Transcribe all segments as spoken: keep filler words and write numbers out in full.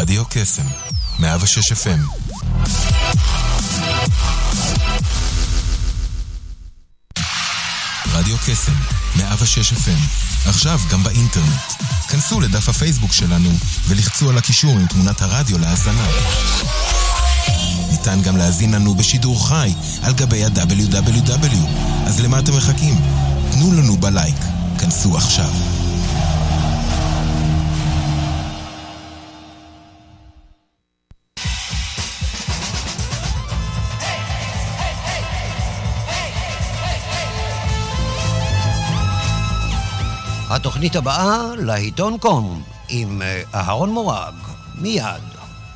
רדיו קסם, מאה ושש אף אם. רדיו קסם, מאה ושש אף אם. עכשיו גם באינטרנט. כנסו לדף הפייסבוק שלנו ולחצו על הקישור עם תמונת הרדיו להאזנה. ניתן גם להזין לנו בשידור חי על גבי ה-דאבליו דאבליו דאבליו. אז למה אתם מחכים? תנו לנו בלייק. כנסו עכשיו. התוכנית הבאה לעיתון קום עם אהרון מורג, מיד.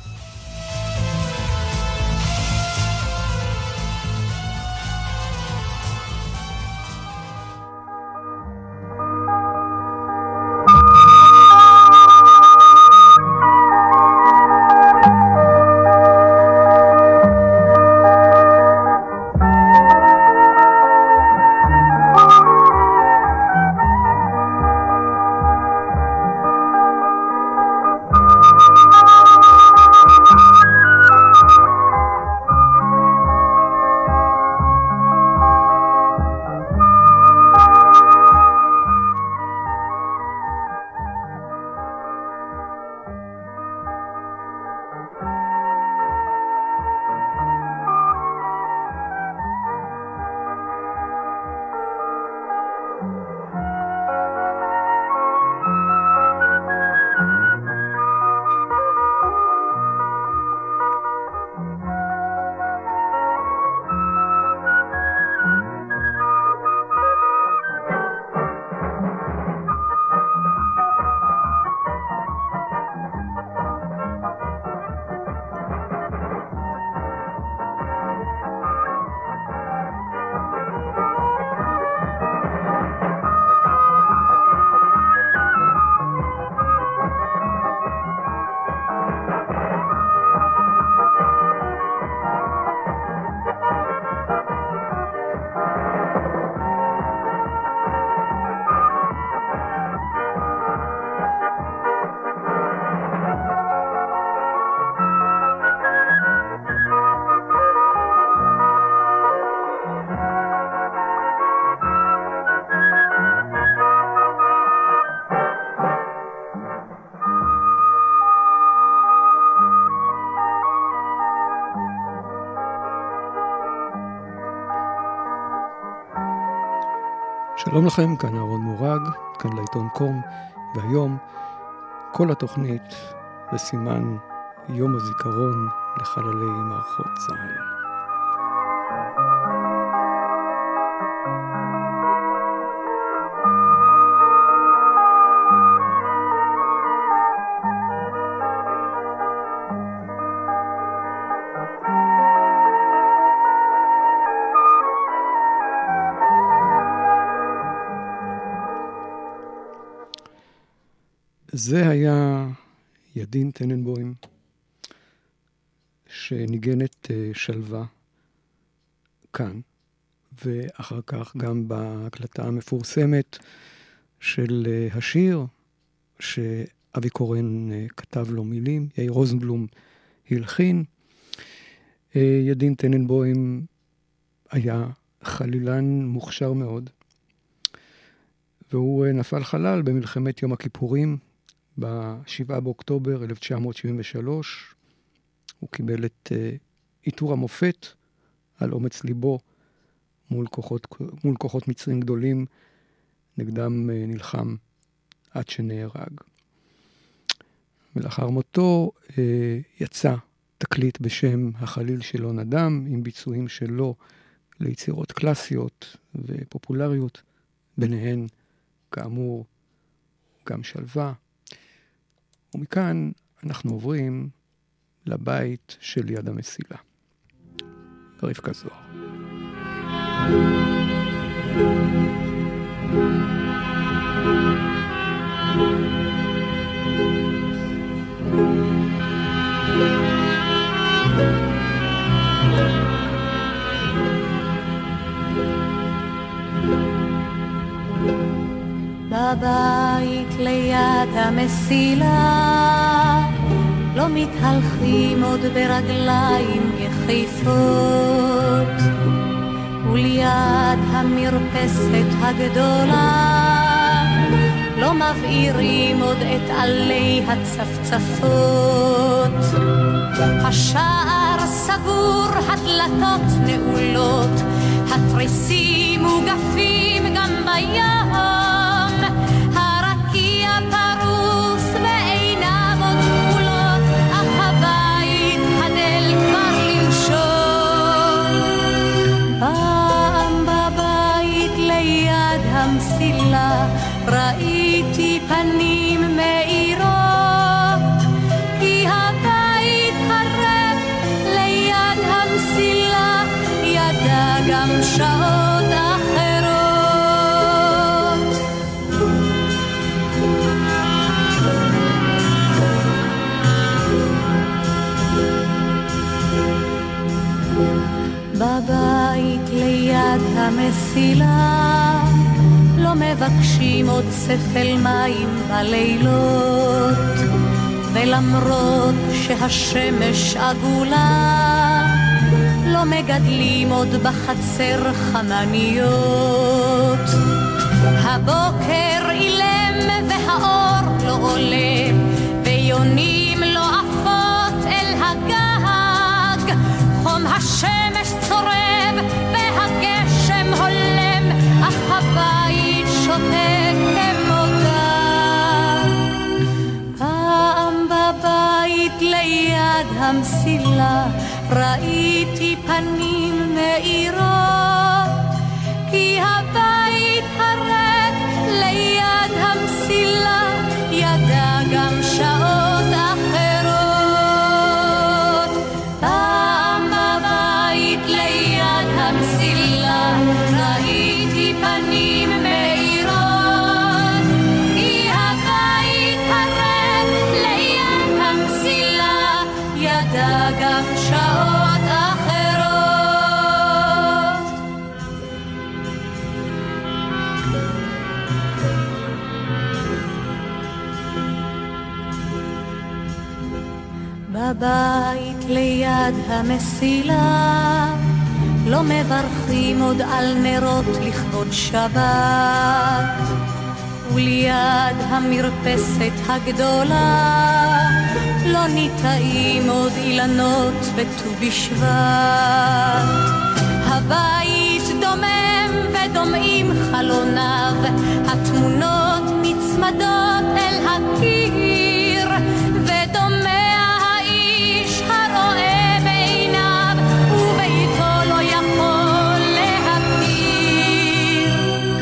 שלום לכם, כאן אהרון מורג, כאן לעיתון קום, והיום כל התוכנית בסימן יום הזיכרון לחללי מערכות צה"ל. זה היה ידין טננבוים, שניגן את שלווה כאן, ואחר כך גם בהקלטה המפורסמת של השיר, שאבי קורן כתב לו מילים, יאיר רוזנבלום הלחין. ידין טננבוים היה חלילן מוכשר מאוד, והוא נפל חלל במלחמת יום הכיפורים, ב-שבעה באוקטובר אלף תשע מאות שבעים ושלוש. הוא קיבל את עיטור המופת על אומץ ליבו מול כוחות, מול כוחות מצרים גדולים, נגדם נלחם עד שנהרג. ולאחר מותו יצא תקליט בשם החליל שלא נדם, עם ביצועים שלו ליצירות קלאסיות ופופולריות, ביניהן כאמור גם שלווה. ומכאן אנחנו עוברים לבית של יד המסילה. רבקה זוהר. בבית ליד המסילה לא לא מתהלכים עוד ברגליים יחיפות, וליד המרפסת הגדולה לא מבעירים עוד את עלי הצפצפות. השער סגור, הדלתות נעולות, התריסים מוגפים גם בים, הרקיע פרוס ועיניו עוד כחולות, אך הבית חדל כבר לנשום. פעם בבית ליד המסילה ראיתי פנים מאירות, כי הבית הרב ליד המסילה ידע גם שעות אחרות. בבית ליד המסילה לא מבקשים עוד ספל מים בלילות, ולמרות שהשמש עגולה לא מגדלים עוד בחצר חמניות. הבוקר אילם והאור לא עולה, ויונים לא עפות אל הגג, חום השמש צורב והגשם הולם, אך הבית שותק כמוגג. פעם בבית ליד המסילה ראיתי פנים מאירות, כי הבית הריק ליד המסילה ידע גם שעות אחרות. פעם בבית ליד המסילה ראיתי פנים מאירות, כי הבית הריק ליד המסילה ידע גם שעות אחרות. בבית ליד המסילה לא מברכים עוד על נרות לכבוד שבת, וליד המרפסת הגדולה לא ניטעים עוד אילנות בט"ו בשבט. הבית דומם ודומעים חלוניו, התמונות נצמדות אל הקיר, ודומע האיש הרואה בעיניו וביתו לא יכול להכיר.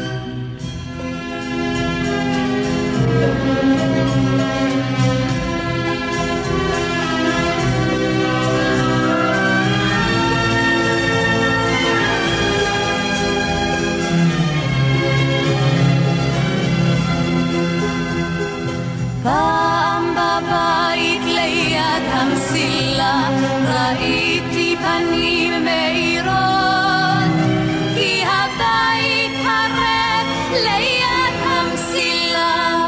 פעם בבית ליד המסילה ראיתי פנים מאירות, כי הבית הריק ליד המסילה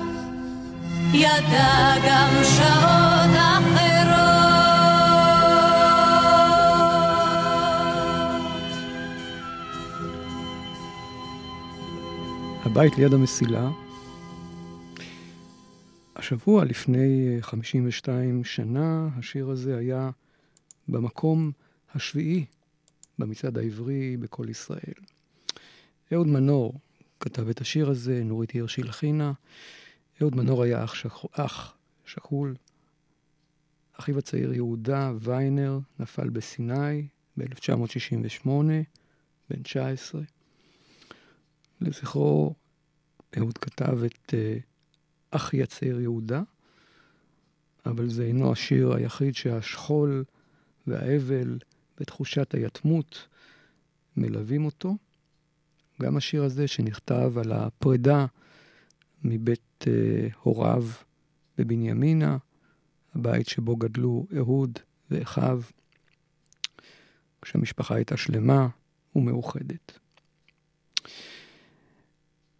ידע גם שעות אחרות. הבית ליד המסילה. השבוע לפני חמישים ושתיים שנה השיר הזה היה במקום השביעי במצעד העברי בכל ישראל. אהוד מנור כתב את השיר הזה, נורית הירש הלחינה. אהוד מנור היה אח, שכ... אח שכול. אחיו הצעיר יהודה ויינר נפל בסיני ב-אלף תשע מאות שישים ושמונה, בן תשע עשרה. לזכרו אהוד כתב את uh, אחי הצעיר יהודה, אבל זה אינו השיר היחיד שהשכול והאבל ותחושת היתמות מלווים אותו. גם השיר הזה שנכתב על הפרידה מבית uh, הוריו בבנימינה, הבית שבו גדלו אהוד ואחיו, כשהמשפחה הייתה שלמה ומאוחדת.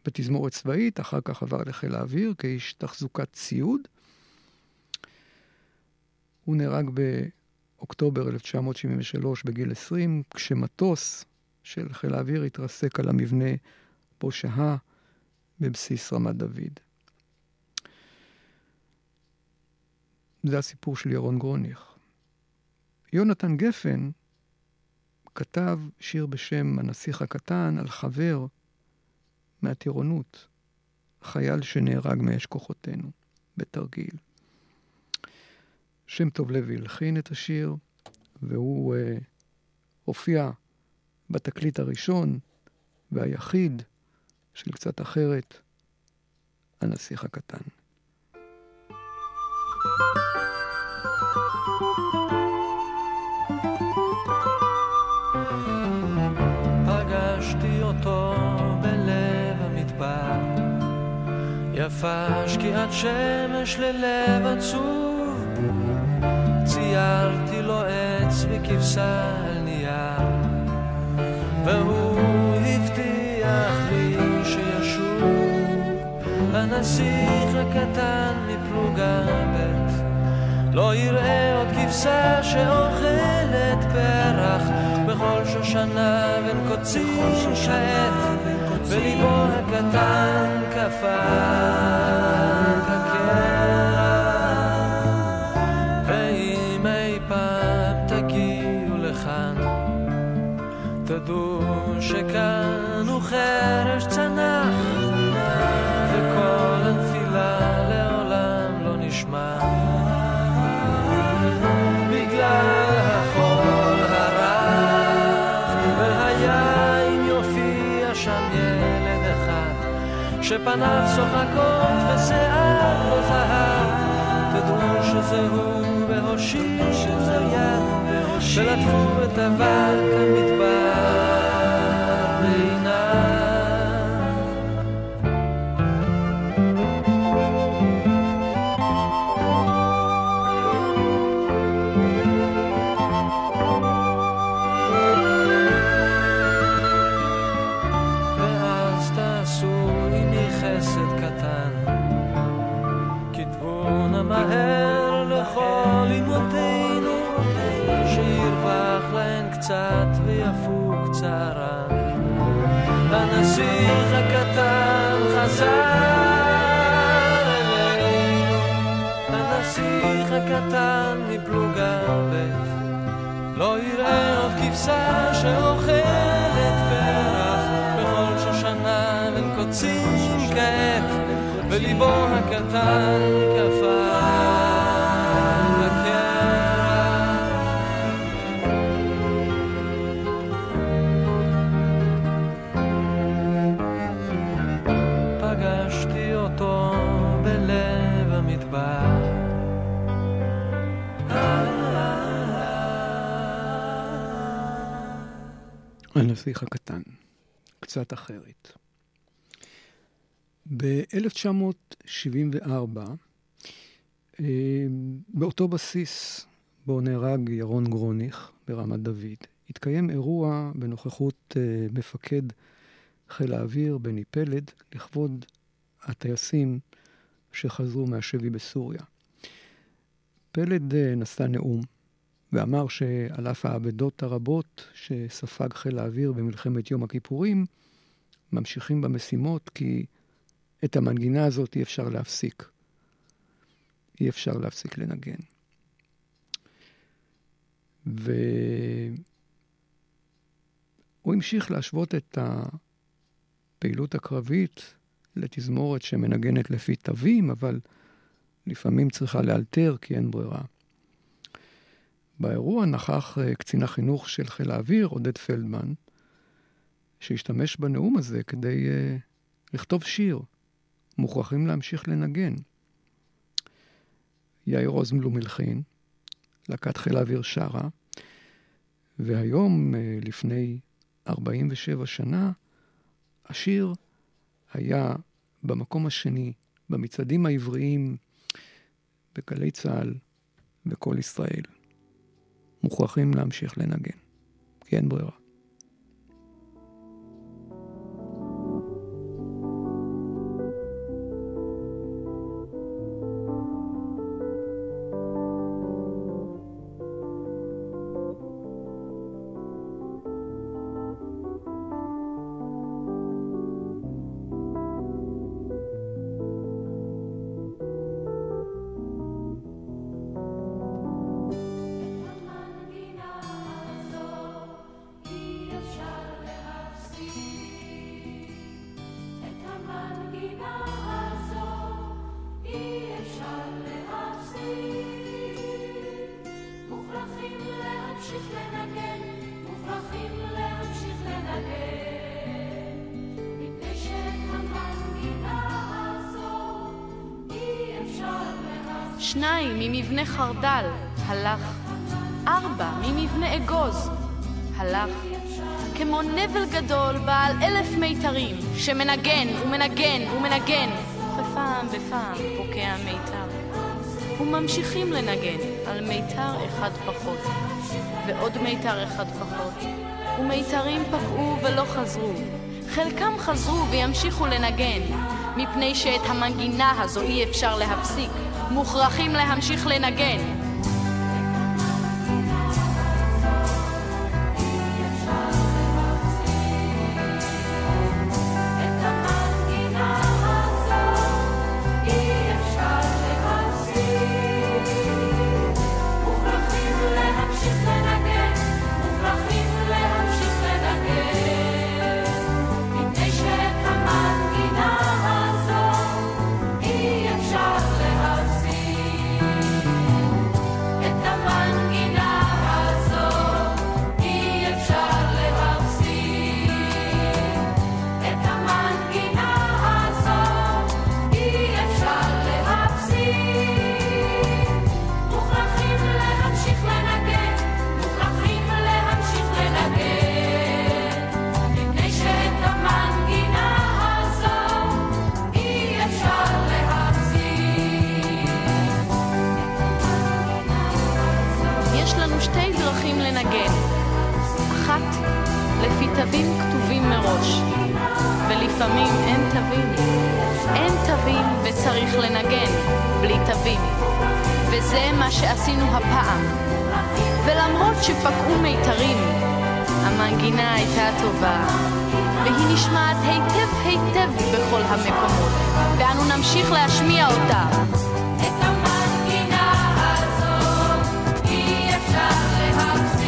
בתזמורת צבאית, אחר כך עבר לחיל האוויר כאיש תחזוקת ציוד. הוא נהרג באוקטובר אלף תשע מאות שבעים ושלוש בגיל עשרים, כשמטוס של חיל האוויר התרסק על המבנה בו שהה בבסיס רמת דוד. זה הסיפור של ירון גרוניך. יונתן גפן כתב שיר בשם הנסיך הקטן על חבר מהטירונות, חייל שנהרג מאש כוחותינו בתרגיל. שם טוב לוי הלחין את השיר, והוא אה, הופיע בתקליט הראשון והיחיד של קצת אחרת, הנסיך הקטן. פגשתי אותו בלב המדבר, יפה שקיעת שמש ללב עצוב, ציירתי לו עץ וכבשה על נייר, והוא הבטיח לי שישוב. הנסיך הקטן מפלוגה ב' לא יראה עוד כבשה שאוכלת פרח בכל שושנה בין קוצים שעת, וליבו הקטן קפא כקרח. ואם אי פעם תגיעו לכאן, תדעו שכאן הוא חרש צנח, וכל הנפילה לעולם לא נשמע, בגלל החול הרך. והיה אם יופיע שם ילד אחד שפניו שוחקות ושיער לא זהב, תדעו שזה הוא והושיטו יד ולטפו את אבק המדבר בעיניו. ואז תעשו עמי חסד קטן, כתבו נא מהר לכל אמותינו, שירווח להן קצת ויפוג צערן. הנסיך הקטן חזר אלינו, הנסיך הקטן מפלוגה ב' לא יראה עוד כבשה שאוכלת פרח בכל שושנה בין קוצים כעת, וליבו הקטן קפא בלב המדבר. הנסיך הקטן, קצת אחרת. ב-אלף תשע מאות שבעים וארבע, באותו בסיס בו נהרג ירון גרוניך ברמת דוד, התקיים אירוע בנוכחות מפקד חיל האוויר בני פלד, לכבוד הטייסים שחזרו מהשבי בסוריה. פלד נשא נאום ואמר שעל אף האבדות הרבות שספג חיל האוויר במלחמת יום הכיפורים, ממשיכים במשימות כי את המנגינה הזאת אי אפשר להפסיק. אי אפשר להפסיק לנגן. והוא המשיך להשוות את הפעילות הקרבית לתזמורת שמנגנת לפי תווים, אבל לפעמים צריכה לאלתר כי אין ברירה. באירוע נכח קצין החינוך של חיל האוויר, עודד פלדמן, שהשתמש בנאום הזה כדי uh, לכתוב שיר. מוכרחים להמשיך לנגן. יאיר רוזנבלום מלחין, להקת חיל האוויר שרה, והיום, uh, לפני ארבעים ושבע שנה, השיר היה במקום השני, במצעדים העבריים, בגלי צהל, בכל ישראל. מוכרחים להמשיך לנגן, כי אין ברירה. שניים ממבנה חרדל, הלך. ארבע ממבנה אגוז, הלך. כמו נבל גדול בעל אלף מיתרים, שמנגן ומנגן ומנגן, ופעם בפעם פוקע מיתר. וממשיכים לנגן על מיתר אחד פחות, ועוד מיתר אחד פחות, ומיתרים פקעו ולא חזרו. חלקם חזרו וימשיכו לנגן, מפני שאת המנגינה הזו אי אפשר להפסיק, מוכרחים להמשיך לנגן. תווים כתובים מראש, ולפעמים אין תווים. אין תווים וצריך לנגן בלי תווים. וזה מה שעשינו הפעם. ולמרות שפקעו מיתרים, המנגינה הייתה טובה, והיא נשמעת היטב היטב בכל המקומות, ואנו נמשיך להשמיע אותה. את המנגינה הזאת אי אפשר להפסיק.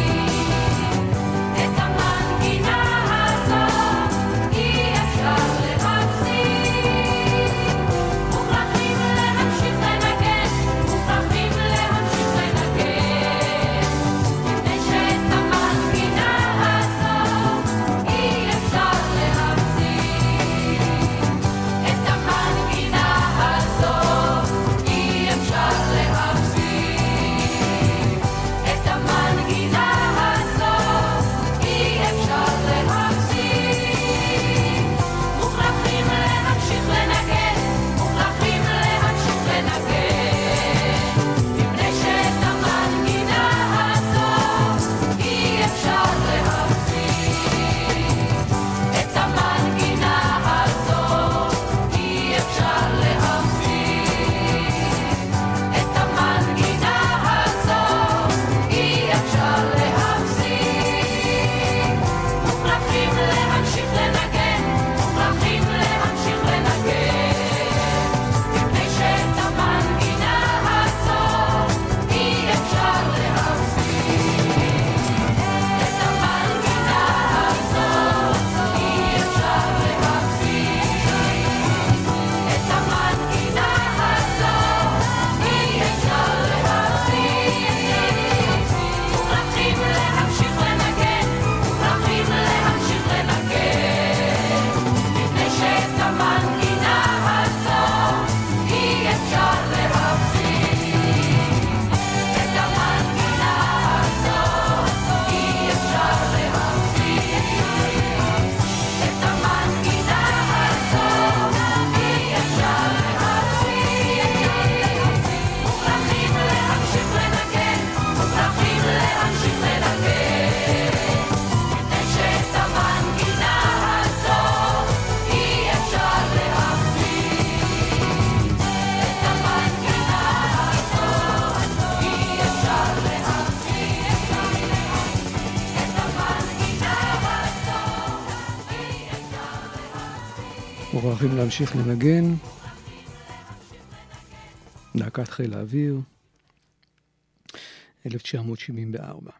מוכרחים להמשיך לנגן. להקת חיל האוויר, אלף תשע מאות שבעים וארבע.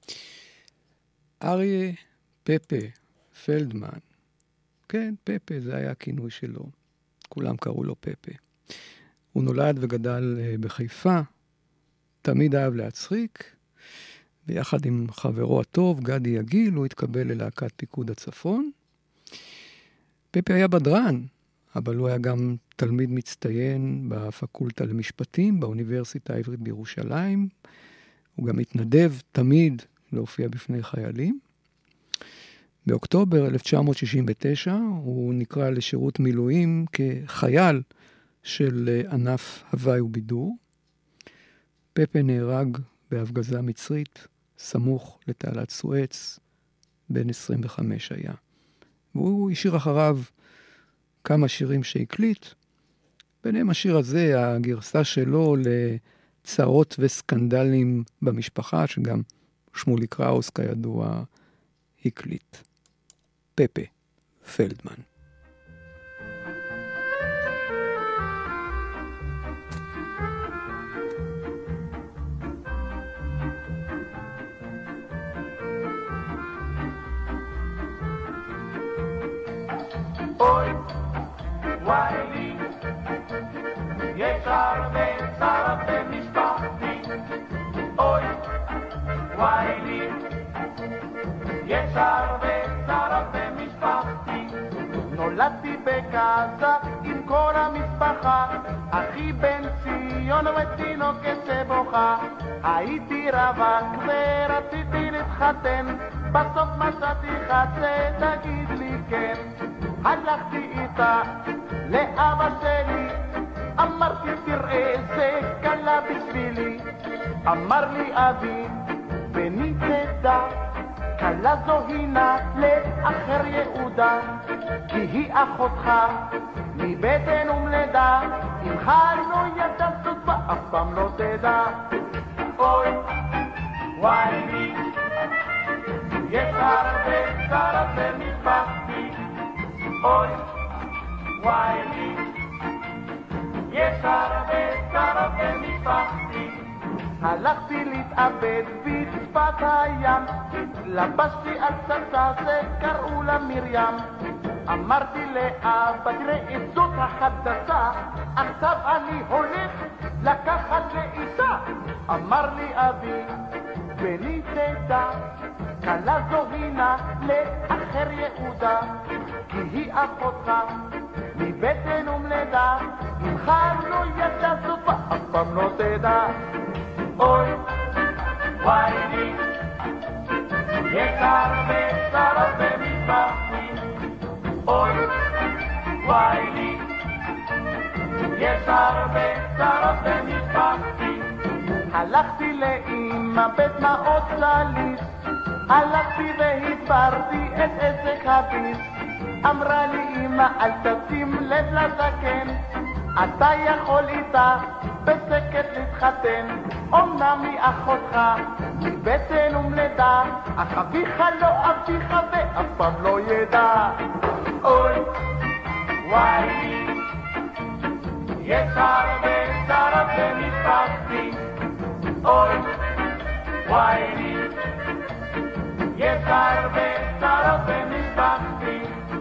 אריה פפה פלדמן, כן, פפה, זה היה הכינוי שלו. כולם קראו לו פפה. הוא נולד וגדל בחיפה, תמיד אהב להצחיק, ויחד עם חברו הטוב, גדי יגיל, הוא התקבל ללהקת פיקוד הצפון. פפה היה בדרן, אבל הוא היה גם תלמיד מצטיין בפקולטה למשפטים, באוניברסיטה העברית בירושלים. הוא גם התנדב תמיד להופיע בפני חיילים. באוקטובר אלף תשע מאות שישים ותשע הוא נקרא לשירות מילואים כחייל של ענף הוואי ובידור. פפה נהרג בהפגזה מצרית, סמוך לתעלת סואץ, בן עשרים וחמש היה. והוא השאיר אחריו כמה שירים שהקליט, ביניהם השיר הזה, הגרסה שלו לצרות וסקנדלים במשפחה, שגם שמולי קראוס כידוע הקליט. פפה פלדמן. אוי, וואי לי, יש הרבה צרות במשפחתי. אוי, וואי לי, יש הרבה צרות במשפחתי. נולדתי בגזה עם כל המשפחה, אחי בן ציון ותינוקת שבוכה. הייתי רווק ורציתי להתחתן, בסוף מצאתי חצה, תגיד לי כן. הלכתי איתה לאבא שלי, אמרתי תראה זה קלה בשבילי. אמר לי אבי בני תדע, קלה זו הינה לאחר יהודה, כי היא אחותך מבטן ומלידה. אם לא ידע זאת ואף פעם לא תדע. אוי וואי לי, יש הרבה צרות במשפחתי. אוי, וואי לי, יש הרבה צרות במשפחתי. הלכתי להתאבד בשפת הים, לבשתי על צצה זה קראו לה מרים. אמרתי לאבא תראה את זאת החדשה, עכשיו אני הולך לקחת לאישה. אמר לי אבי בני תדע, קלה זו הינה לאחר יהודה, כי היא אחותך מבטן ומלידה. אם לא ידע זאת ואף פעם לא תדע. אוי וואי לי, יש הרבה צרות במשפחתי. אוי וואי לי, יש הרבה צרות במשפחתי. הלכתי לאמא בדמעות צליס, הלכתי והסברתי את עסק הביס. אמרה לי אמא אל תשים לב לזקן, אתה יכול איתה בסקט להתחתן. אמנם היא אחותך מבטן ומלידה, אך אביך לא אביך ואף פעם לא ידע. אוי וואי לי, יש הרבה צרות במשפחתי. אוי וואי לי, יש הרבה צרות במשפחתי.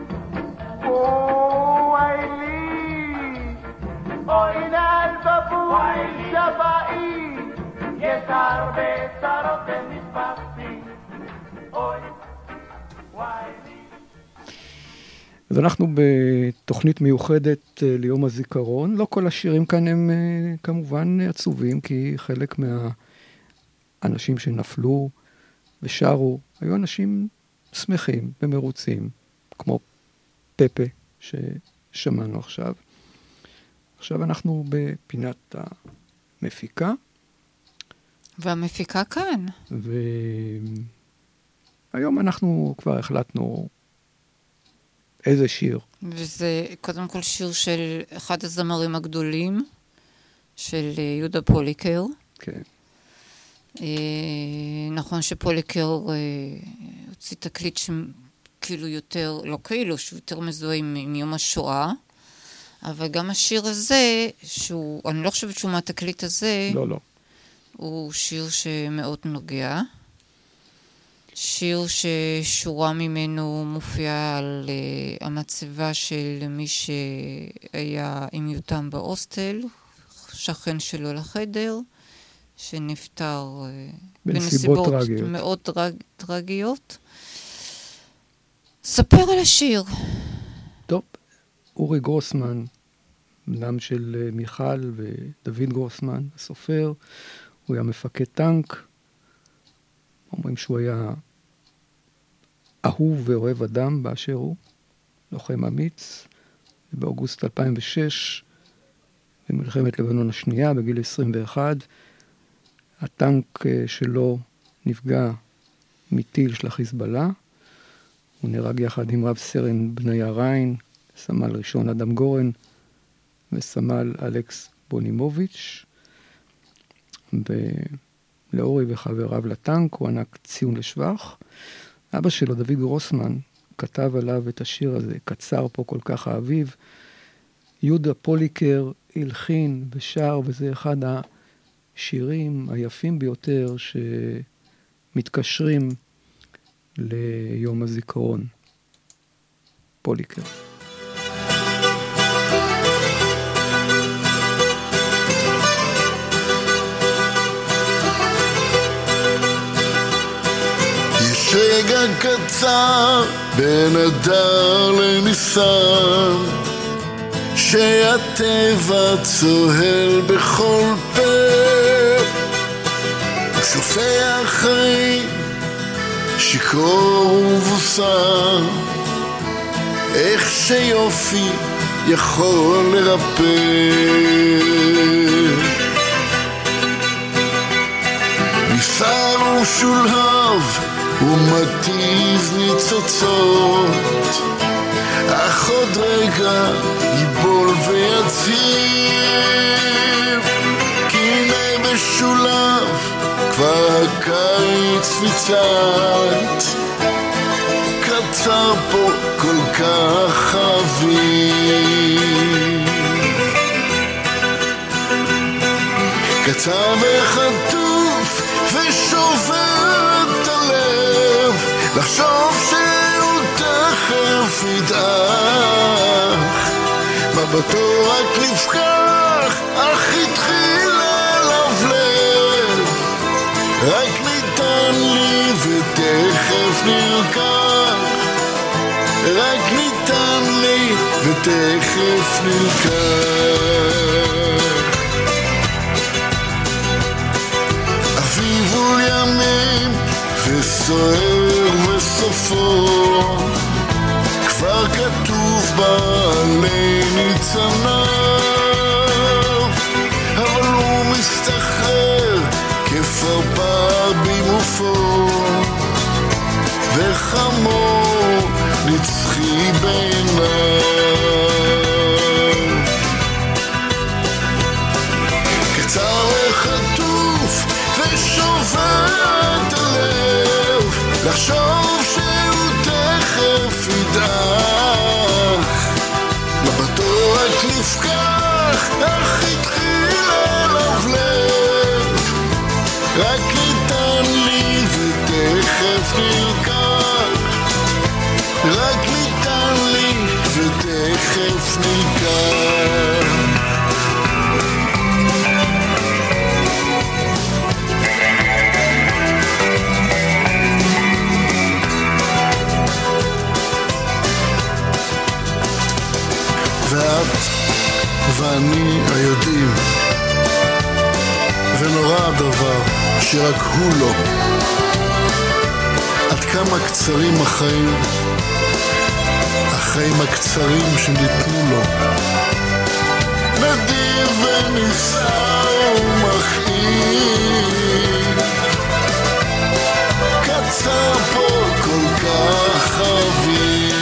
וואי לי, אוי נעל בבוי שבאי, יש הרבה צרות במשפחתי. אוי וואי לי. אז אנחנו בתוכנית מיוחדת ליום הזיכרון. לא כל השירים כאן הם כמובן עצובים, כי חלק מהאנשים שנפלו ושרו היו אנשים שמחים ומרוצים, כמו פפה ששמענו עכשיו. עכשיו אנחנו בפינת המפיקה. והמפיקה כאן. והיום אנחנו כבר החלטנו איזה שיר. וזה קודם כל שיר של אחד הזמרים הגדולים, של יהודה פוליקר. כן. נכון שפוליקר הוציא תקליט שכאילו יותר, לא כאילו, שהוא יותר מזוהה עם, עם יום השואה, אבל גם השיר הזה, שהוא, אני לא חושבת שהוא מהתקליט הזה, לא, לא. הוא שיר שמאוד נוגע. שיר ששורה ממנו מופיע על uh, המצבה של מי שהיה עם יותם באוסטל, שכן שלו לחדר, שנפטר uh, בנסיבות טרגיות. מאוד טרג, טרגיות. ספר על השיר. טוב, אורי גרוסמן בנם של מיכל ודוד גרוסמן, הסופר. הוא היה מפקד טנק. אומרים שהוא היה אהוב ואוהב אדם באשר הוא, לוחם אמיץ. באוגוסט אלפיים ושש, במלחמת לבנון השנייה, בגיל עשרים ואחת, הטנק שלו נפגע מטיל של החיזבאללה. הוא נהרג יחד עם רב סרן בניה ריין, סמל ראשון אדם גורן וסמל אלכס בונימוביץ'. ולאורי וחבריו לטנק הוא ענק ציון לשבח. אבא שלו, דוד גרוסמן, כתב עליו את השיר הזה, קצר פה כל כך האביב. יהודה פוליקר הלחין ושר, וזה אחד השירים היפים ביותר שמתקשרים ליום הזיכרון. פוליקר. יש רגע קצר בין אדר לניסן, שהטבע צוהל בכל פה, הוא שופע חיים שיכור ובוסר, איך שיופי יכול לרפא. ניסר ושולהב ומתיז ניצוצות, אך עוד רגע ייבול ויציב, כי הנה משולב כבר הקיץ ניצת, קצר פה כל כך אביב. קצר וחטוף ושובר את הלב, לחשוב שהוא תכף ידעך, מבטו רק נפקח, אך התחיל ללבלב, רק ניתן לי ותכף נלקח, רק ניתן לי ותכף נלקח. אביב הוא ימים וסוער וסופו, כבר כתוב בעלי ניצניו, אבל הוא מסתחרר כפרפר במופו, וחמור נצחי בעיניו. קצר וחטוף ושובר את הלב, לחשוב שהוא תכף ידעך, מבטו רק נפקח, אך התחיל ללבלב, רק ניתן לי ותכף נלקח, רק ניתן לי ותכף נלקח. ואת ואני היודעים, ונורא הדבר שרק הוא לא, עד כמה קצרים החיים, החיים הקצרים שניתנו לו, נדיר ונישא ומכאיב, קצר פה כל כך אביב.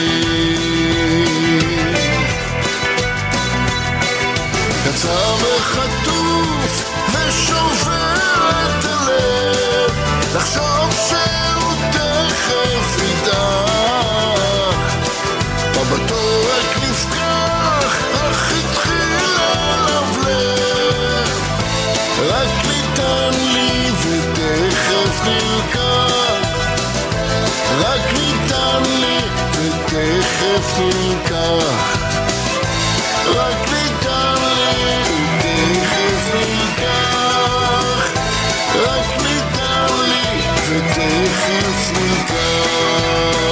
קצר וחטוף ושובר את הלב, לחשוב שהוא תכף ידעך, מבטו רק נפקח, אך התחיל ללבלב, רק ניתן לי ותכף נלקח, רק ניתן לי ותכף נלקח, רק ניתן לי ותכף נלקח, רק ניתן לי ותכף נלקח.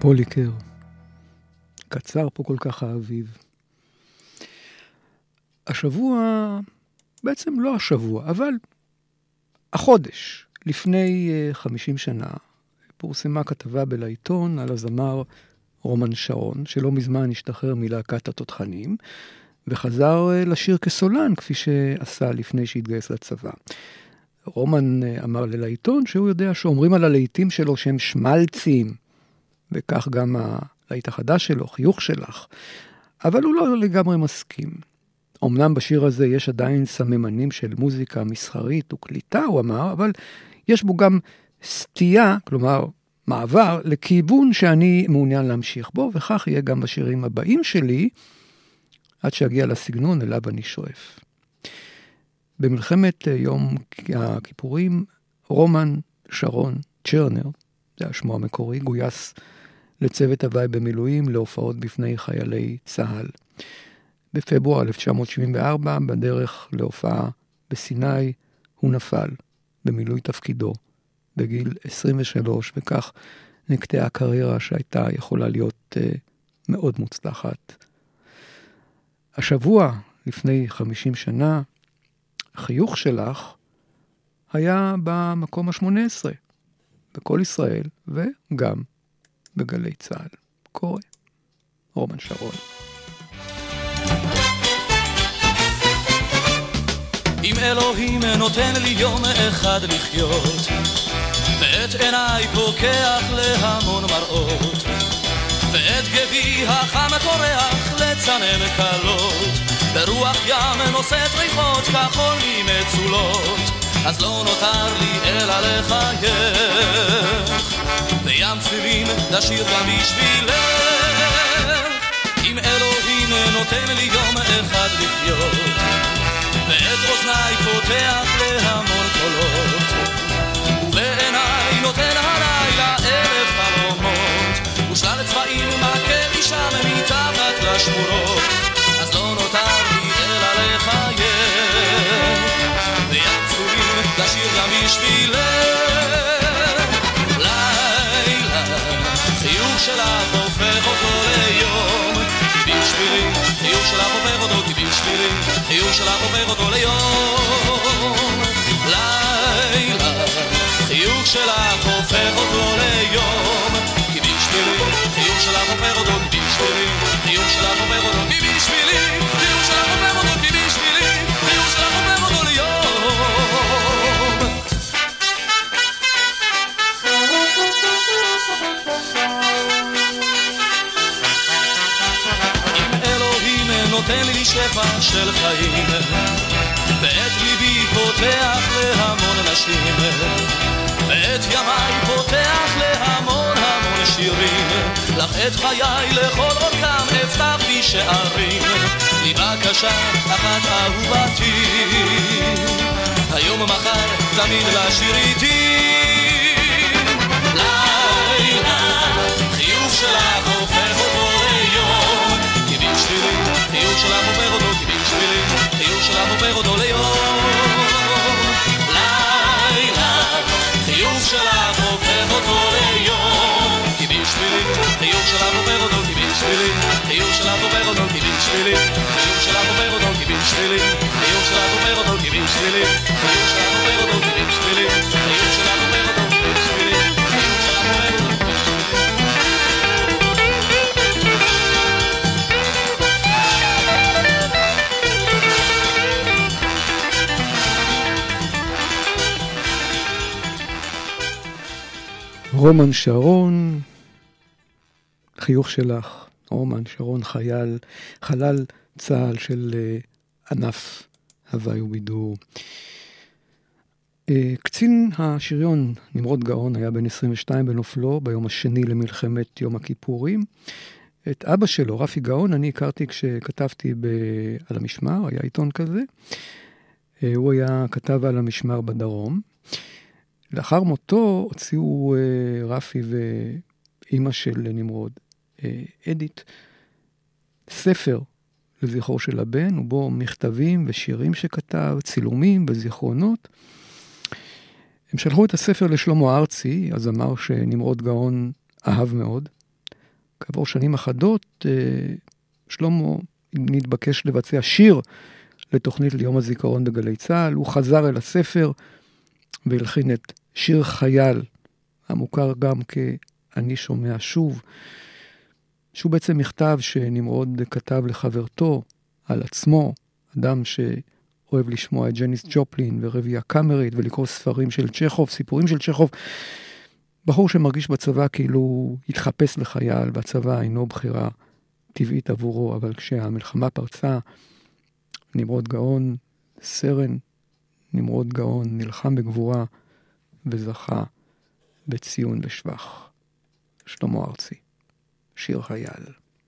פוליקר. קצר פה כל כך האביב. השבוע, בעצם לא השבוע, אבל החודש, לפני חמישים שנה, פורסמה כתבה בלעיתון על הזמר רומן שרון, שלא מזמן השתחרר מלהקת התותחנים, וחזר לשיר כסולן, כפי שעשה לפני שהתגייס לצבא. רומן אמר ללעיתון שהוא יודע שאומרים על הלעיתים שלו שהם שמלצים, וכך גם הלעיט החדש שלו, חיוך שלך, אבל הוא לא לגמרי מסכים. אמנם בשיר הזה יש עדיין סממנים של מוזיקה מסחרית וקליטה, הוא אמר, אבל יש בו גם סטייה, כלומר מעבר, לכיוון שאני מעוניין להמשיך בו, וכך יהיה גם בשירים הבאים שלי, עד שאגיע לסגנון אליו אני שואף. במלחמת יום הכיפורים, רומן שרון צ'רנר, זה השמו המקורי, גויס לצוות הוואי במילואים להופעות בפני חיילי צה"ל. בפברואר אלף תשע מאות שבעים וארבע, בדרך להופעה בסיני, הוא נפל במילוי תפקידו בגיל עשרים ושלוש, וכך נקטעה הקריירה שהייתה יכולה להיות uh, מאוד מוצלחת. השבוע, לפני חמישים שנה, החיוך שלך היה במקום ה-שמונה עשרה, בכל ישראל, וגם בגלי צה"ל. קורא, רומן שרון. אם אלוהים נותן לי יום אחד לחיות, ואת עיניי פוקח להמון מראות, ואת גבי החם טורח לצנן קלות, ברוח ים נושאת ריחות כחול מצולות, אז לא נותר לי אלא לחייך, בים צלילים לשיר גם בשבילך. אם אלוהים נותן לי יום אחד לחיות, ואת אוזניי פותח להמון קולות, ובעיניי נותן הלילה אלף חלומות, ושלל צבעים מכה לי שם מתחת לשמורות, אז לא נותר לי אלא לחייך, בים צלילים לשיר גם בשבילך. לילה חיוך שלך הופך אותו ליום, כי בשבילי חיוך שלך הופך אותו, כי בשבילי חיוך שלך הופך אותו ליום. לילה חיוך שלך הופך אותו ליום, כי בשבילי חיוך שלך הופך אותו, כי בשבילי חיוך שלך הופך אותו, כי בשבילי חיוך שלך הופך אותו, כי בשבילי חיוך שלך הופך אותו ליום. אם אלוהים נותן לי שפע של חיים, ואת ליבי פותח להמון נשים, ואת ימיי פותח להמון המון שירים, לך את חיי לכל אורכם הבטחתי שערים, לי בקשה אחת אהובתי, היום מחר תמיד לשיר איתי. לילה חיוך שלך הופך אותו ליום, כי בשבילי חיוך שלך הופך אותו, כי בשבילי חיוך שלך הופך אותו ליום. לילה חיוך שלך הופך אותו ליום, כי בשבילי חיוך שלך הופך אותו, כי בשבילי חיוך שלך הופך אותו, כי בשבילי חיוך שלך הופך אותו, כי בשבילי חיוך שלך הופך אותו, כי בשבילי חיוך שלך הופך אותו, כי בשבילי חיוך שלך הופך אותו, כי בשבילי חיוך שלך הופך אותו. רומן שרון, חיוך שלך, רומן שרון, חייל, חלל צה"ל של uh, ענף הוואי ובידור. Uh, קצין השריון נמרוד גאון היה בן עשרים ושתיים בנופלו ביום השני למלחמת יום הכיפורים. את אבא שלו, רפי גאון, אני הכרתי כשכתבתי ב... על המשמר, היה עיתון כזה. Uh, הוא היה כתב על המשמר בדרום. לאחר מותו הוציאו uh, רפי ואימא של נמרוד, uh, אדית, ספר לזכרו של הבן, ובו מכתבים ושירים שכתב, צילומים וזיכרונות. הם שלחו את הספר לשלמה ארצי, הזמר שנמרוד גאון אהב מאוד, כעבור שנים אחדות, שלמה נתבקש לבצע שיר לתוכנית ליום הזיכרון בגלי צה"ל. הוא חזר אל הספר והלחין את שיר חייל, המוכר גם כ"אני שומע שוב", שהוא בעצם מכתב שנמרוד כתב לחברתו על עצמו, אדם שאוהב לשמוע את ג'ניס ג'ופלין ורבייה קאמרית ולקרוא ספרים של צ'כוב, סיפורים של צ'כוב. בחור שמרגיש בצבא כאילו התחפש לחייל, והצבא אינו בחירה טבעית עבורו, אבל כשהמלחמה פרצה, נמרוד גאון, סרן נמרוד גאון, נלחם בגבורה וזכה בציון בשבח. שלמה ארצי, שיר חייל.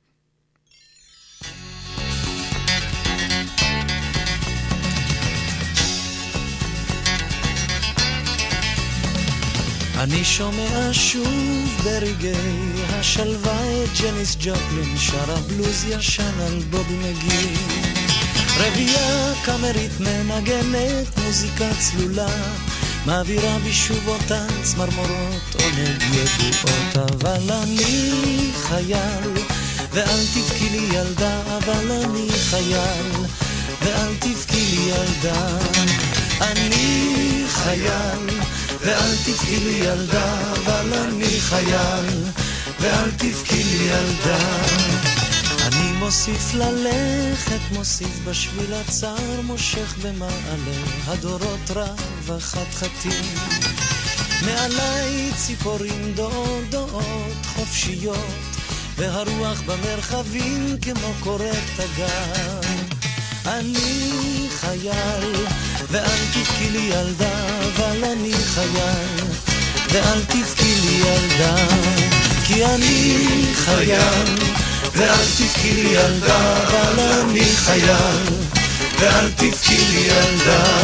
אני שומע שוב ברגעי השלווה את ג'ניס ג'ופלין שרה בלוז ישן על בובי מגי, רבייה קאמרית מנגנת מוזיקה צלולה, מעבירה בשוב אותן צמרמורות עונג ידועות. אבל אני חייל ואל תבכי לי ילדה, אבל אני חייל ואל תבכי לי ילדה, אני חייל ואל תבכי לי ילדה, אבל אני חייל ואל תבכי לי ילדה. אני מוסיף ללכת, מוסיף בשביל הצער, מושך במעלה הדורות רב החתחתים, מעלי ציפורים דעות חופשיות, והרוח במרחבים כמו קוראת תגר. אני חייל ואל תבכי לי ילדה, אבל אני חייל ואל תבכי לי ילדה, כי אני חייל ואל תבכי לי ילדה, אבל אני חייל ואל תבכי לי ילדה.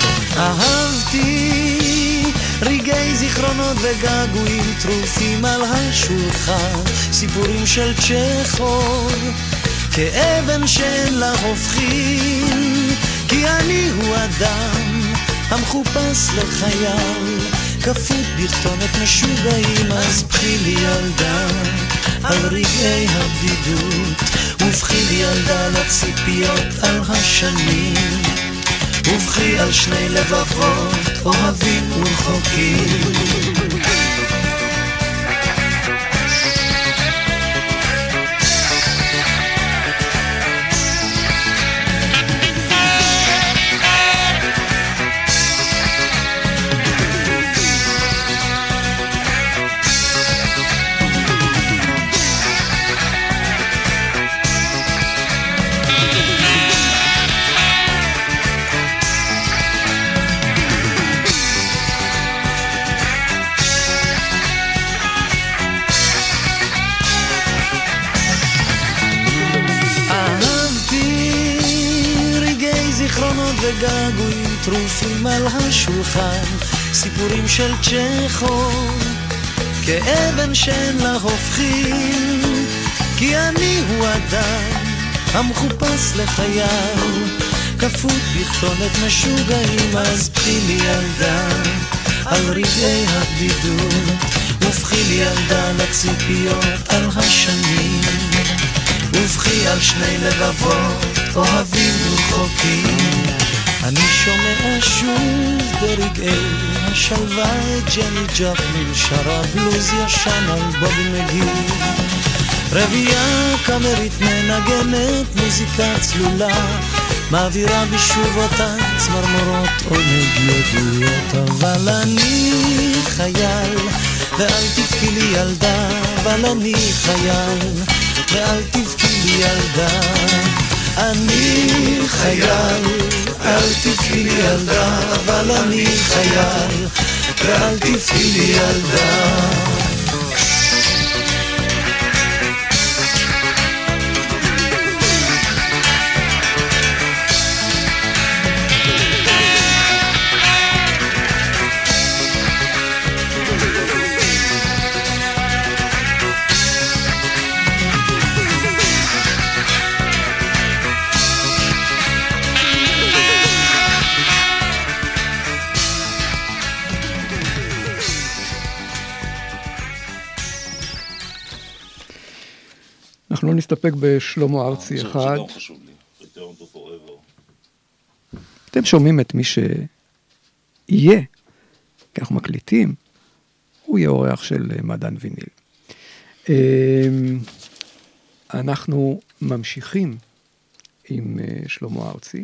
אהבתי רגעי זיכרונות וגעגועים טרופים על השולחן, סיפורים של צ'כוב כאבן שאין לה הופכים, כי אני הוא אדם המחופש לחייל, כפות בכתונת משוגעים. אז בכי לי ילדה על רגעי הבדידות, ובכי לי ילדה לציפיות על השנים, ובכי על שני לבבות אוהבים ורחוקים. וגעגועים טרופים על השולחן, סיפורים של צ'כוב כאבן שאין לה הופכים, כי אני הוא אדם המחופש לחייל, כפות בכתונת משוגעים. אז בכי לי ילדה על רגעי הבדידות, ובכי לי ילדה לציפיות על השנים, ובכי על שני לבבות אוהבים ורחוקים. אני שומע שוב ברגעי השלווה את ג'ני ג'ופלין שרה בלוז ישן על בובי מגי, רבייה קאמרית מנגנת מוזיקה צלולה, מעבירה בשוב אותן צמרמורות עונג ידועות. אבל אני חייל ואל תבכי לי ילדה, אבל אני חייל ואל תבכי לי ילדה, אני חייל אל תבכי לי ילדה, אבל אני חייל ואל תבכי לי ילדה. אנחנו לא נסתפק בשלמה ארצי אני אחד. חושב שגם חשוב לי, Return to Forever. אתם שומעים את מי שיהיה, כי אנחנו מקליטים, הוא יהיה אורח של מדען ויניל. אנחנו ממשיכים עם שלמה ארצי,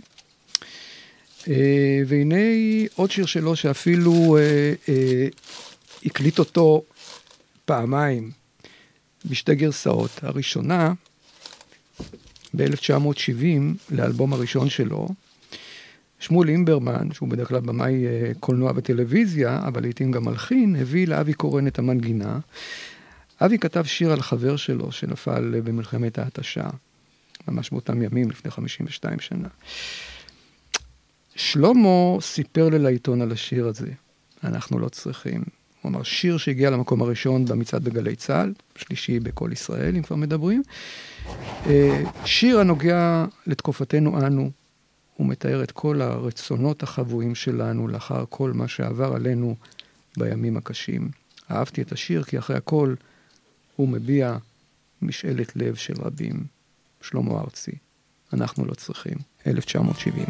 והנה עוד שיר שלו שאפילו הקליט אותו פעמיים, בשתי גרסאות. הראשונה, ב-אלף תשע מאות שבעים, לאלבום הראשון שלו, שמואל אימברמן, שהוא בדרך כלל במאי קולנוע וטלוויזיה, אבל לעתים גם מלחין, הביא לאבי קורן את המנגינה. אבי כתב שיר על חבר שלו שנפל במלחמת ההתשה, ממש באותם ימים, לפני חמישים ושתיים שנה. שלמה סיפר לי לעיתון על השיר הזה, אנחנו לא צריכים. הוא אמר, שיר שהגיע למקום הראשון במצעד בגלי צה"ל, שלישי בכל ישראל, אם כבר מדברים. שיר הנוגע לתקופתנו אנו, הוא מתאר את כל הרצונות החבויים שלנו, לאחר כל מה שעבר עלינו בימים הקשים. אהבתי את השיר, כי אחרי הכל הוא מביע משאלת לב של רבים. שלמה ארצי, אנחנו לא צריכים, אלף תשע מאות שבעים.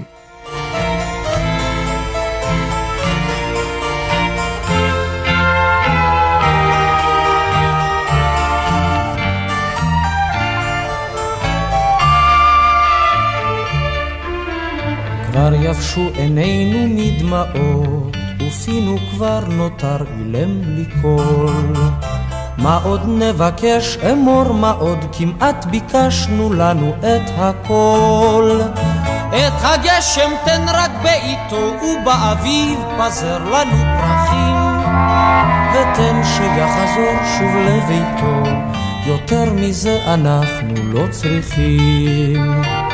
כבר יבשו עינינו מדמעות, ופינו כבר נותר אילם לי קול. מה עוד נבקש אמור, מה עוד כמעט ביקשנו לנו את הכל. את הגשם תן רק בעיתו, ובאביב פזר לנו פרחים, ותן שיחזור שוב לביתו, יותר מזה אנחנו לא צריכים.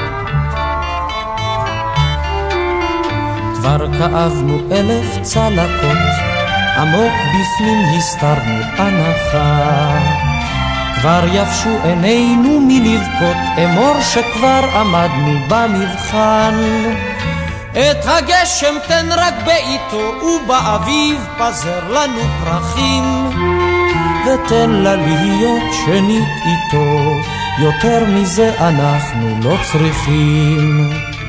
כבר כאבנו אלף צלקות, עמוק בפנים הסתרנו הנחה. כבר יבשו עינינו מלבכות, אמור שכבר עמדנו במבחן. את הגשם תן רק בעיתו, ובאביב פזר לנו פרחים, ותן לה להיות שנית איתו, יותר מזה אנחנו לא צריכים.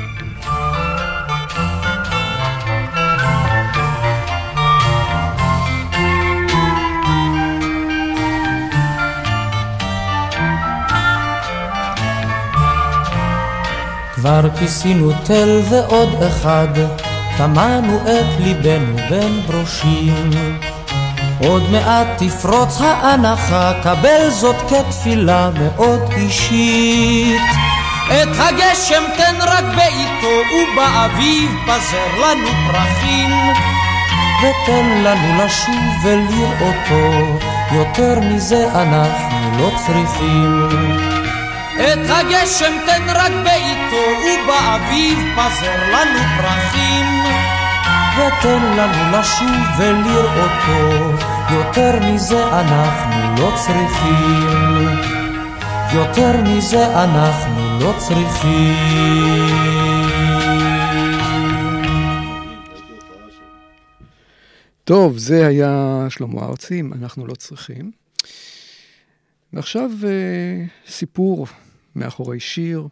כבר כיסינו תל ועוד אחד, תמנו את ליבנו בין ברושים. עוד מעט תפרוץ האנחה, קבל זאת כתפילה מאוד אישית. את הגשם תן רק בעיתו, ובאביב פזר לנו פרחים, ותן לנו לשוב ולראותו, יותר מזה אנחנו לא צריכים. את הגשם תן רק בעיתו, ובאביב פזר לנו פרחים, ותן לנו לשוב ולראותו, יותר מזה אנחנו לא צריכים. יותר מזה אנחנו לא צריכים. טוב, זה היה שלמה ארצי, אנחנו לא צריכים. ועכשיו סיפור מאחורי שיר.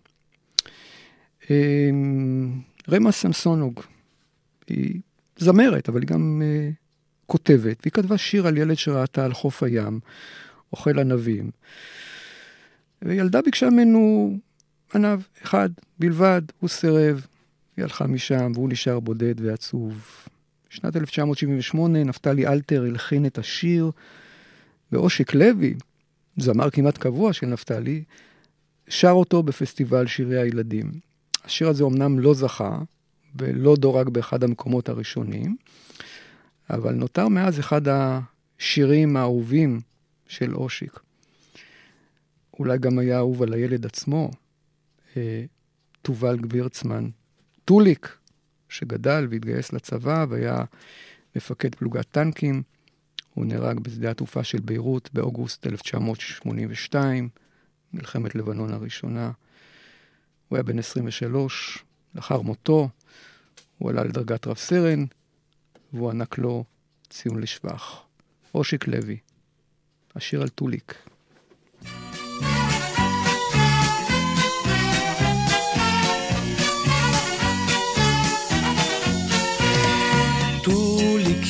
רמה סמסונוג, היא זמרת, אבל היא גם כותבת, והיא כתבה שיר על ילד שראתה על חוף הים, אוכל ענבים. וילדה ביקשה ממנו ענב אחד בלבד, הוא סירב, היא הלכה משם, והוא נשאר בודד ועצוב. בשנת אלף תשע מאות שבעים ושמונה, נפתלי אלתר הלחין את השיר, ואושיק לוי, זמר כמעט קבוע של נפתלי, שר אותו בפסטיבל שירי הילדים. השיר הזה אמנם לא זכה, ולא דורג באחד המקומות הראשונים, אבל נותר מאז אחד השירים האהובים של אושיק. אולי גם היה אהוב על הילד עצמו, תובל גבירצמן, טוליק, שגדל והתגייס לצבא, והיה מפקד פלוגת טנקים. הוא נהרג בשדה התעופה של ביירות באוגוסט אלף תשע מאות שמונים ושתיים, מלחמת לבנון הראשונה. הוא היה בן עשרים ושלוש, לאחר מותו, הוא עלה לדרגת רב סרן, והוא ענק לו ציון לשבח. אושיק לוי, השיר על טוליק.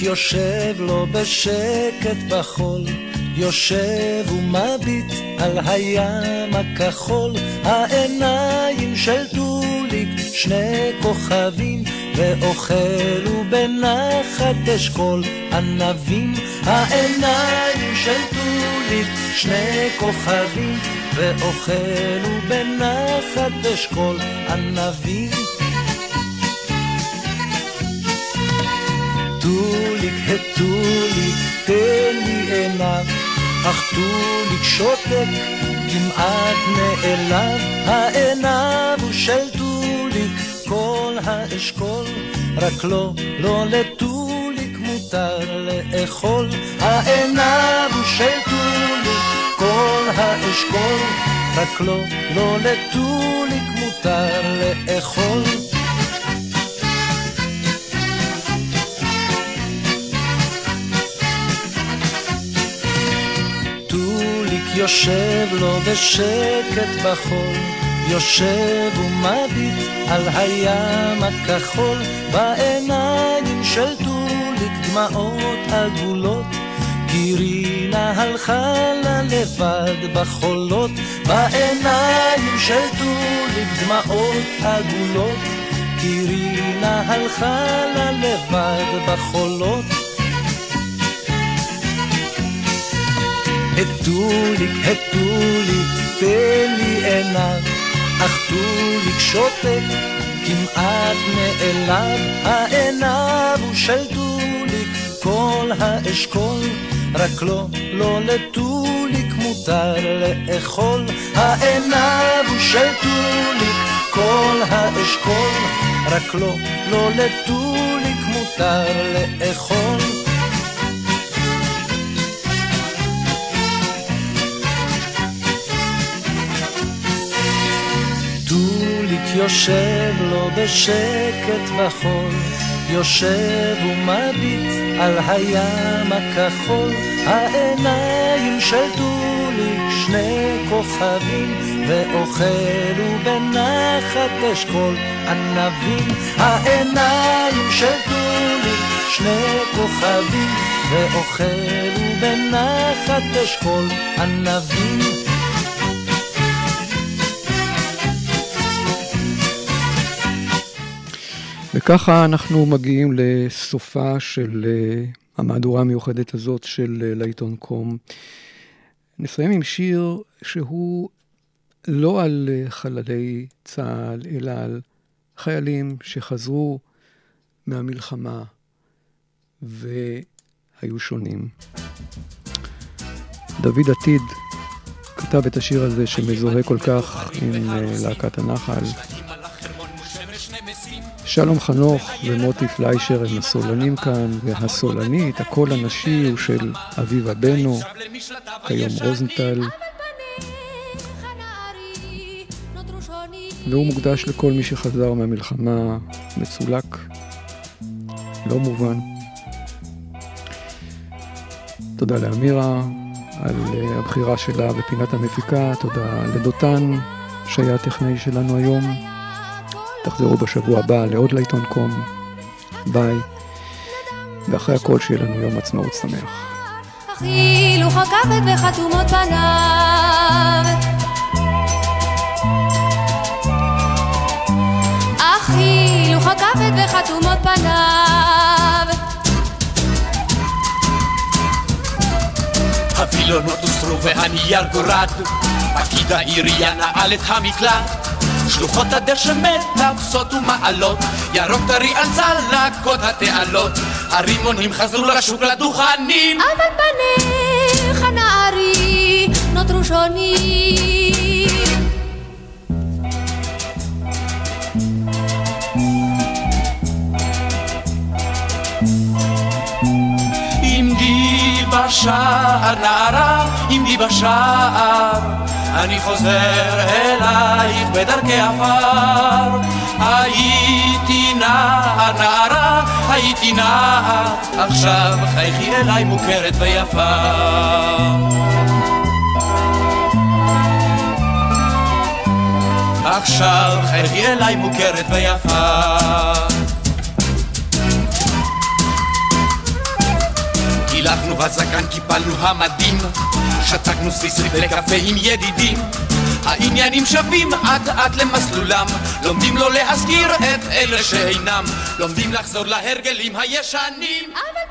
יושב לו בשקט בחול, יושב ומביט על הים הכחול, העיניים של טוליק שני כוכבים, ואוכלו בנחת אשכול ענבים. העיניים של טוליק שני כוכבים, ואוכלו בנחת אשכול ענבים. טוליק הטוליק תן לי עיניו, אך טוליק שותק כמעט נעלב. העיניו הוא של טוליק כל האשכול, רק לא, לא לטוליק מותר לאכול. העיניו הוא של טוליק כל האשכול, רק לא, לא לטוליק מותר לאכול. יושב לו בשקט בחול, יושב ומביט על הים הכחול, בעיניים של טוליק דמעות עגולות, גירינה הלכה לה לבד בחולות. בעיניים של טוליק דמעות עגולות, גירינה הלכה לה לבד בחולות. הטוליק, הטוליק, תן לי עיניו, אך טוליק שותק כמעט נעלב. העיניו הוא של טוליק כל האשכול, רק לא, לא לטוליק מותר לאכול. העיניו הוא של טוליק כל האשכול, רק לא, לא לטוליק מותר לאכול. יושב לו בשקט בחול, יושב ומביט על הים הכחול, העיניים של טוליק שני כוכבים, ואוכלו בנחת אשכול ענבים. העיניים של טוליק שני כוכבים, ואוכלו בנחת אשכול ענבים. וככה אנחנו מגיעים לסופה של uh, המהדורה המיוחדת הזאת של uh, לעיתון קום. נסיים עם שיר שהוא לא על uh, חללי צה"ל, אלא על חיילים שחזרו מהמלחמה והיו שונים. דוד עתיד כתב את השיר הזה שמזוהה כל כך עם uh, להקת הנחל. שלום חנוך ומוטי פליישר הם הסולנים כאן, והסולנית, הקול הנשי הוא של אביבה בנו, כיום רוזנטל, והוא מוקדש לכל מי שחזר מהמלחמה מצולק, לא מובן. תודה לאמירה על הבחירה שלה בפינת המפיקה, תודה לדותן שהיה הטכנאי שלנו היום. תחזרו בשבוע הבא לעוד לעיתון קום. ביי. ואחרי הכל שיהיה לנו יום עצמאות שמח. אכילו חכבת וחתומות פניו, אכילו חכבת וחתומות פניו. הווילונות הוסרו והנייר גורד, פקיד העירייה נעל את המקלט, שלוחות הדשא מטפסות ומעלות, ירוק טרי על צלקות התעלות, הרימונים חזרו לשוק לדוכנים, אבל פניך נערי נותרו שונים. עמדי בשער נערה, עמדי בשער, אני חוזר אלייך בדרכי עפר. הייתי נער נערה, הייתי נער, עכשיו חייכי אליי מוכרת ויפה. עכשיו חייכי אליי מוכרת ויפה. הלכנו בזקן, קיפלנו המדים, שתקנו סביסריף לקפה עם ידידים. העניינים שווים עד עד למסלולם, לומדים לא להזכיר את אלה שאינם, לומדים לחזור להרגלים הישנים. אבל